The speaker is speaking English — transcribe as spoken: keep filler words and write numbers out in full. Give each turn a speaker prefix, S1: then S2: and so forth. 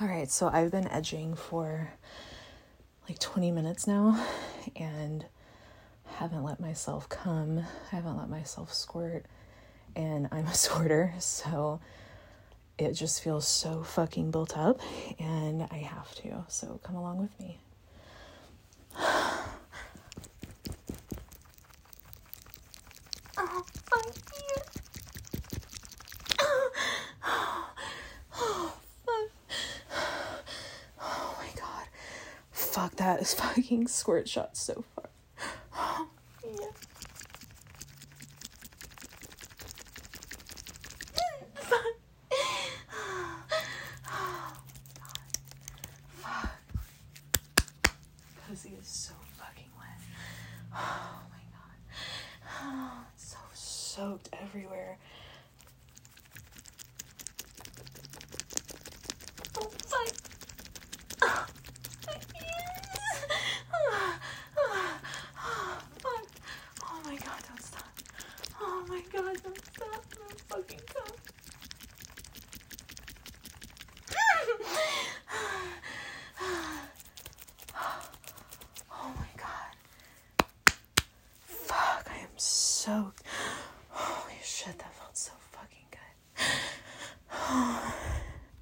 S1: All right, so I've been edging for like twenty minutes now and haven't let myself come. I haven't let myself squirt, and I'm a squirter, so it just feels so fucking built up and I have to. So come along with me. Oh, fuck you. Oh, oh, fuck. Oh my god. Fuck, that is fucking squirt shot so far. Oh, yeah. Fuck. Oh, god. Fuck. Pussy is so fucking wet. Oh my god. Oh, it's so soaked everywhere. Oh, fuck. Oh, fuck. Oh my god, don't stop. Oh my god, don't stop. Don't fucking stop. Oh my god. Fuck, I am soaked.